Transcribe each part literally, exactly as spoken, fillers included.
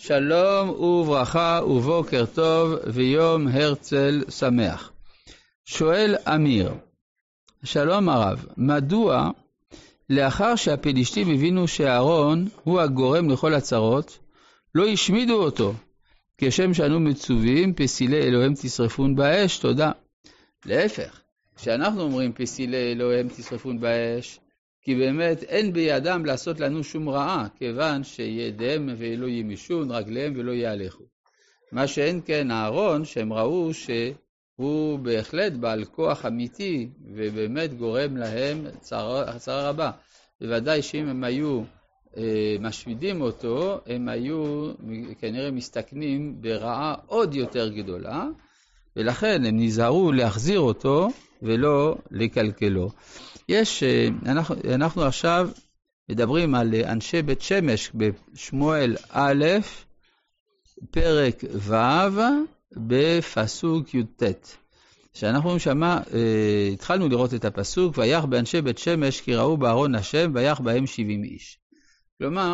שלום וברכה ובוקר טוב ויום הרצל שמח. שואל אמיר, שלום הרב, מדוע לאחר שהפלישתים הבינו שאהרון הוא הגורם לכל הצרות, לא השמידו אותו, כשם שאנו מצווים פסילי אלוהים תשרפון באש? תודה. להפך, כשאנחנו אומרים פסילי אלוהים תשרפון באש, כי באמת אין בידם לעשות לנו שום רעה, כיוון שידיהם ולא ימישון, רגליהם ולא יהלכו. מה שאין כן אהרון, שהם ראו שהוא בהחלט בעל כוח אמיתי, ובאמת גורם להם צרה, צרה רבה. בוודאי שאם הם היו אה, משמידים אותו, הם היו כנראה מסתכנים ברעה עוד יותר גדולה, ולכן הם נזהרו להחזיר אותו ולא לקלקלו. יש, אנחנו, אנחנו עכשיו מדברים על אנשי בית שמש בשמואל א', פרק ו', בפסוק י"ט. שאנחנו שמה, התחלנו לראות את הפסוק, ויח באנשי בית שמש כי ראו בארון השם, ויח בהם שבעים איש. כלומר,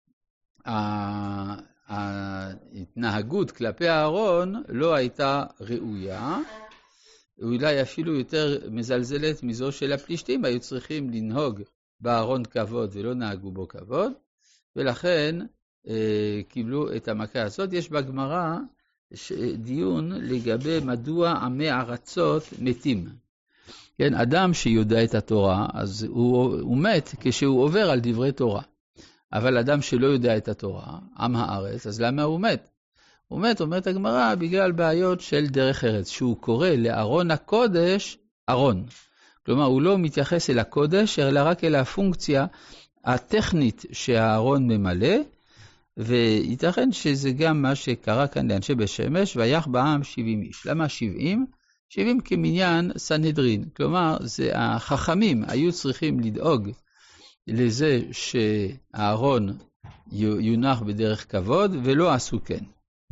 ההתנהגות כלפי הארון לא הייתה ראויה, אולי אפילו יותר מזלזלת מזו של הפלישתים, היו צריכים לנהוג בארון כבוד ולא נהגו בו כבוד, ולכן אה, קיבלו את המכה הזאת. יש בגמרא דיון לגבי מדוע עמי ארצות מתים. כן, אדם שיודע את התורה, אז הוא, הוא מת כשהוא עובר על דברי תורה. אבל אדם שלא יודע את התורה, עם הארץ, אז למה הוא מת? הוא מת, אומרת הגמרא, בגלל בעיות של דרך ארץ, שהוא קורא לארון הקודש, ארון. כלומר, הוא לא מתייחס אל הקודש, אלא רק אל הפונקציה הטכנית שהארון ממלא, וייתכן שזה גם מה שקרה כאן לאנשי בית שמש, ויח בעם שבעים איש. למה שבעים? שבעים כמניין סנהדרין. כלומר, זה החכמים היו צריכים לדאוג לזה שהארון יונח בדרך כבוד, ולא עשו כן.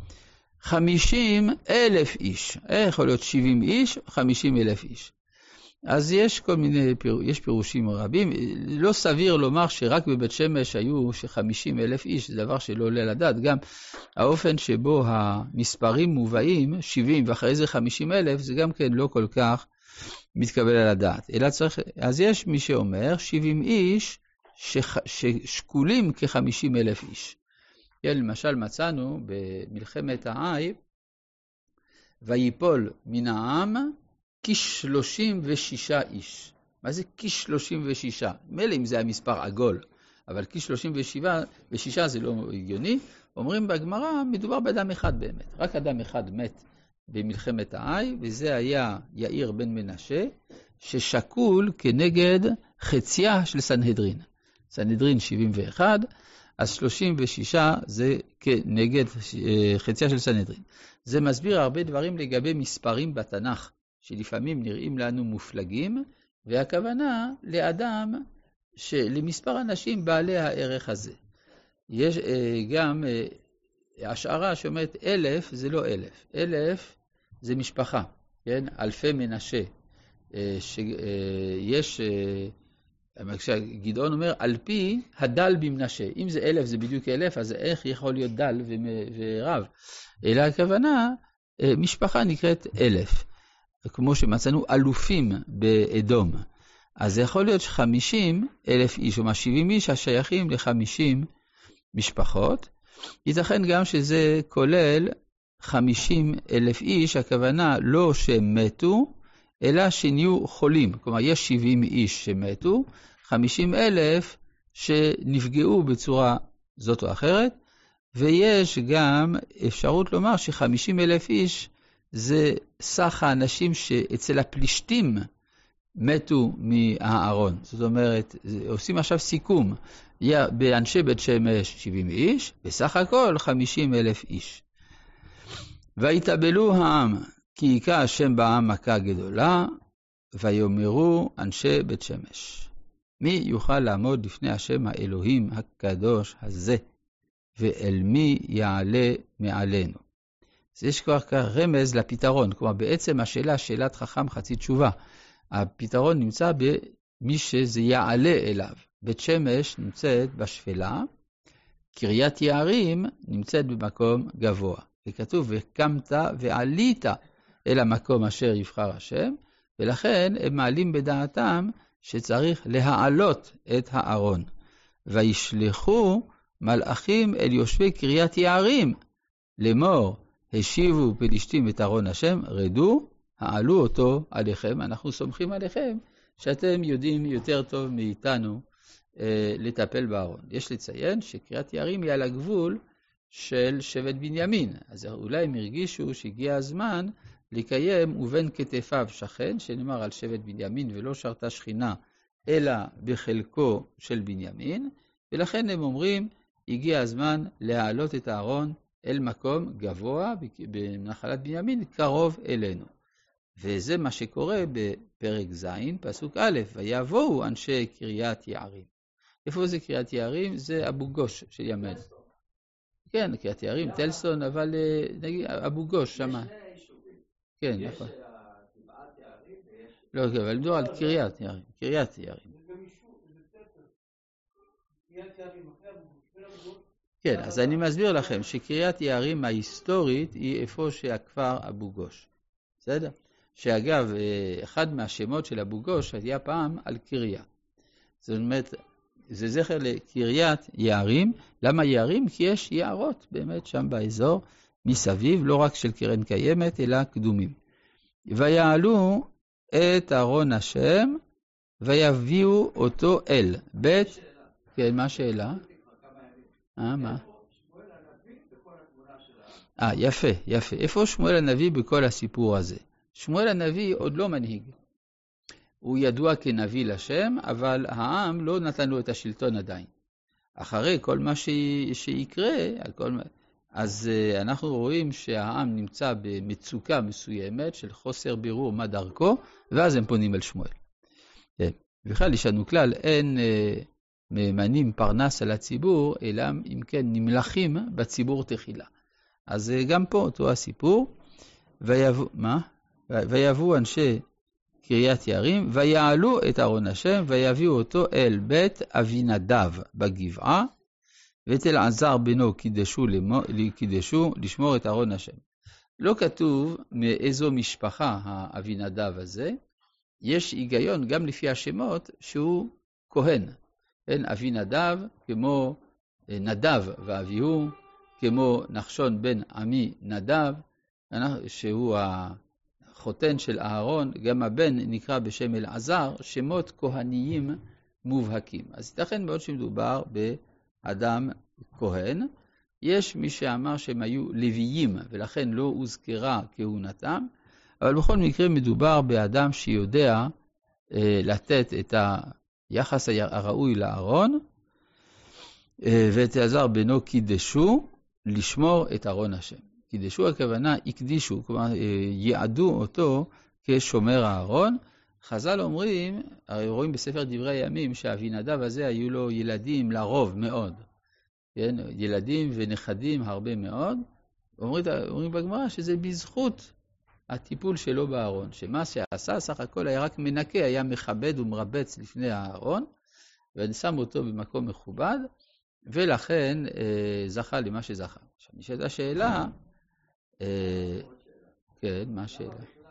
חמישים אלף איש. איך יכול להיות שבעים איש? חמישים אלף איש. אז יש כל מיני, יש פירושים רבים. לא סביר לומר שרק בבית שמש היו ש-חמישים אלף איש, זה דבר שלא עולה לדעת. גם האופן שבו המספרים מובאים, שבעים ואחרי זה חמישים אלף, זה גם כן לא כל כך מתקבל על הדעת. אלא צריך, אז יש מי שאומר שבעים איש שח, ששקולים כ-חמישים אלף איש. כן, למשל מצאנו במלחמת העי, ויפול מן העם כשלושים ושישה איש. מה זה כשלושים ושישה? מילא אם זה המספר עגול, אבל כשלושים ושישה זה לא הגיוני. אומרים בגמרא, מדובר באדם אחד באמת. רק אדם אחד מת במלחמת העי, וזה היה יאיר בן מנשה, ששקול כנגד חציה של סנהדרין. סנהדרין שבעים ואחת, אז שלושים ושישה זה כנגד חציה של סנהדרין. זה מסביר הרבה דברים לגבי מספרים בתנ"ך, שלפעמים נראים לנו מופלגים, והכוונה לאדם, למספר אנשים בעלי הערך הזה. יש גם השערה שאומרת אלף זה לא אלף. אלף זה משפחה, כן? אלפי מנשה. שיש... גדעון אומר, על פי הדל במנשה. אם זה אלף, זה בדיוק אלף, אז איך יכול להיות דל ורב? אלא הכוונה, משפחה נקראת אלף. כמו שמצאנו אלופים באדום. אז זה יכול להיות חמישים אלף איש, או שבעים איש השייכים לחמישים משפחות. ייתכן גם שזה כולל חמישים אלף איש, הכוונה לא שמתו, אלא שנהיו חולים. כלומר, יש שבעים איש שמתו, חמישים אלף שנפגעו בצורה זאת או אחרת, ויש גם אפשרות לומר ש-חמישים אלף איש זה סך האנשים שאצל הפלישתים מתו מהארון. זאת אומרת, עושים עכשיו סיכום, באנשי בית שמש שבעים איש, בסך הכל חמישים אלף איש. ויתאבלו העם, כי היכה השם בעם מכה גדולה, ויאמרו אנשי בית שמש. מי יוכל לעמוד לפני השם האלוהים הקדוש הזה, ואל מי יעלה מעלינו? אז יש כבר רמז לפתרון, כלומר בעצם השאלה, שאלת חכם חצי תשובה. הפתרון נמצא במי שזה יעלה אליו. בית שמש נמצאת בשפלה, קריית יערים נמצאת במקום גבוה. וכתוב, וקמת ועלית אל המקום אשר יבחר השם, ולכן הם מעלים בדעתם שצריך להעלות את הארון. וישלחו מלאכים אל יושבי קריית יערים, לאמור, השיבו פלישתים את ארון השם, רדו, העלו אותו עליכם. אנחנו סומכים עליכם שאתם יודעים יותר טוב מאיתנו אה, לטפל בארון. יש לציין שקריית יערים היא על הגבול של שבט בנימין. אז אולי הם הרגישו שהגיע הזמן לקיים ובין כתפיו שכן, שנאמר על שבט בנימין ולא שרתה שכינה, אלא בחלקו של בנימין, ולכן הם אומרים, הגיע הזמן להעלות את הארון אל מקום גבוה בנחלת בנימין, קרוב אלינו. וזה מה שקורה בפרק ז', פסוק א', ויבואו אנשי קריית יערים. איפה זה קריית יערים? זה אבו גוש של ימינו. כן, קריית יערים, טלסון, אבל נגיד אבו גוש שמה. כן, נכון. לא, אבל מדור על קריית יערים, קריית יערים. כן, אז אני מסביר לכם שקריית יערים ההיסטורית היא איפה שהכפר אבו גוש. בסדר? שאגב, אחד מהשמות של אבו גוש היה פעם על קריה. זאת אומרת, זה זכר לקריית יערים. למה יערים? כי יש יערות באמת שם באזור מסביב, לא רק של קרן קיימת, אלא קדומים. ויעלו את ארון השם, ויביאו אותו אל. בית, כן, מה השאלה? אה, מה? אה, יפה, יפה. איפה שמואל הנביא בכל הסיפור הזה? שמואל הנביא עוד לא מנהיג. הוא ידוע כנביא לשם, אבל העם לא נתן לו את השלטון עדיין. אחרי כל מה ש... שיקרה, כל... אז אנחנו רואים שהעם נמצא במצוקה מסוימת של חוסר בירור מה דרכו, ואז הם פונים אל שמואל. בכלל יש לנו כלל, אין ממנים פרנס על הציבור, אלא אם כן נמלכים בציבור תחילה. אז גם פה אותו הסיפור, ויבוא, מה? ויבואו אנשי קריית יערים, ויעלו את ארון השם, ויביאו אותו אל בית אבינדב בגבעה, ואת אלעזר בנו קידשו, קידשו לשמור את ארון השם. לא כתוב מאיזו משפחה האבינדב הזה, יש היגיון גם לפי השמות שהוא כהן. אין אבינדב כמו נדב ואביהו, כמו נחשון בן עמי נדב, שהוא החותן של אהרון, גם הבן נקרא בשם אלעזר, שמות כהניים מובהקים. אז ייתכן מאוד שמדובר באדם כהן. יש מי שאמר שהם היו לוויים, ולכן לא הוזכרה כהונתם, אבל בכל מקרה מדובר באדם שיודע אה, לתת את היחס הראוי לארון, אה, ואת אלעזר בנו קידשו לשמור את ארון השם. קידשו הכוונה הקדישו, כלומר יעדו אותו כשומר הארון. חז"ל אומרים, הרי רואים בספר דברי הימים שהאבינדב הזה היו לו ילדים לרוב מאוד. כן? ילדים ונכדים הרבה מאוד. אומרים, אומרים בגמרא שזה בזכות הטיפול שלו בארון. שמה שעשה סך הכל היה רק מנקה, היה מכבד ומרבץ לפני הארון, ושם אותו במקום מכובד, ולכן אה, זכה למה שזכה. עכשיו נשאלת השאלה, אה, כן, מה השאלה?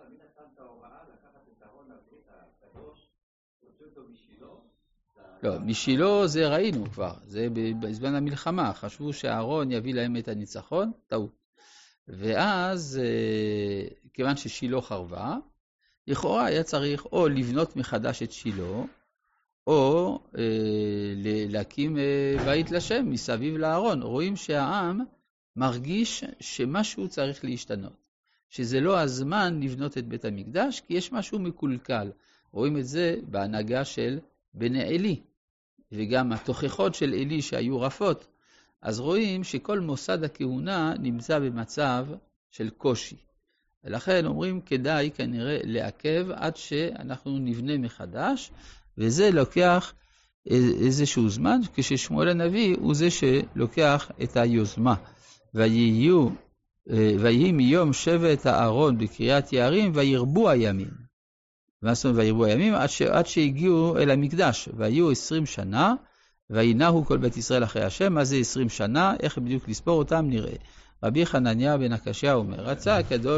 לא, משילו זה ראינו כבר, זה בזמן המלחמה, חשבו שהארון יביא להם את הניצחון, טעות. ואז, כיוון ששילו חרבה, לכאורה היה צריך או לבנות מחדש את שילו, או להקים בית לשם מסביב לארון. רואים שהעם מרגיש שמשהו צריך להשתנות, שזה לא הזמן לבנות את בית המקדש, כי יש משהו מקולקל. רואים את זה בהנהגה של בני אלי, וגם התוכחות של אלי שהיו רפות. אז רואים שכל מוסד הכהונה נמצא במצב של קושי. ולכן אומרים כדאי כנראה לעכב עד שאנחנו נבנה מחדש, וזה לוקח איזשהו זמן, כששמואל הנביא הוא זה שלוקח את היוזמה. ויהיו, ויהי מיום שבט הארון בקריית יערים, וירבו הימים. וירבו הימים עד, ש... עד שהגיעו אל המקדש, והיו עשרים שנה, וינהו כל בית ישראל אחרי השם, מה זה עשרים שנה, איך בדיוק לספור אותם נראה. רבי חנניה בן הקשיא אומר, רצה הקדוש